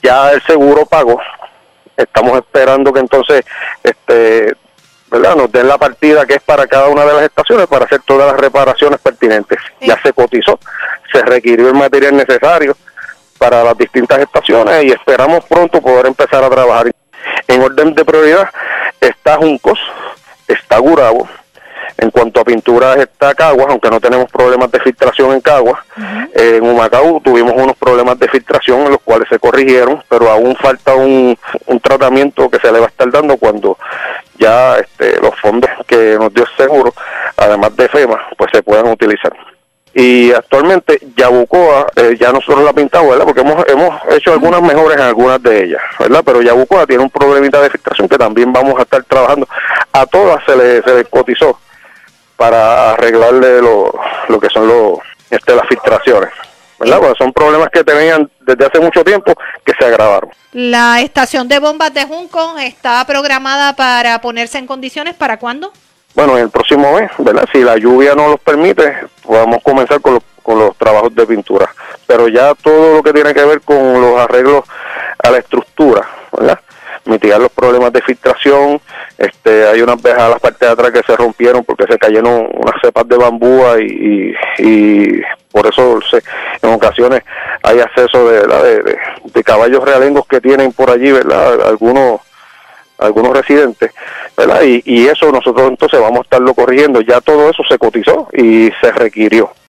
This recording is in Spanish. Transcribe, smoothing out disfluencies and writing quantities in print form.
Ya el seguro pagó. Estamos esperando que entonces ¿verdad?, nos den la partida que es para cada una de las estaciones para hacer todas las reparaciones pertinentes. Ya se cotizó, se requirió el material necesario para las distintas estaciones y esperamos pronto poder empezar a trabajar. En orden de prioridad está Juncos, está Gurabo. En cuanto a pinturas está Caguas, aunque no tenemos problemas de filtración en Caguas. En Humacao tuvimos unos problemas de filtración en los cuales se corrigieron, pero aún falta un tratamiento que se le va a estar dando cuando ya los fondos que nos dio el seguro, además de FEMA, pues se puedan utilizar. Y actualmente Yabucoa, ya nosotros la pintamos, ¿verdad?, porque hemos hecho algunas mejoras en algunas de ellas, ¿verdad? Pero Yabucoa tiene un problemita de filtración que también vamos a estar trabajando. A todas se les cotizó para arreglarle lo que son las filtraciones, ¿verdad? Porque son problemas que tenían desde hace mucho tiempo que se agravaron. La estación de bombas de Juncos está programada para ponerse en condiciones, ¿para cuándo? Bueno, en el próximo mes, ¿verdad? Si la lluvia no los permite, podemos comenzar con los trabajos de pintura. Pero ya todo lo que tiene que ver con los arreglos a la estructura, ¿verdad?, mitigar los problemas de filtración. Hay unas vejas a las partes de atrás que se rompieron porque se cayeron unas cepas de bambúa y por eso en ocasiones hay acceso de caballos realengos que tienen por allí, ¿verdad?, algunos residentes, ¿verdad? Y eso nosotros entonces vamos a estarlo corrigiendo. Ya todo eso se cotizó y se requirió.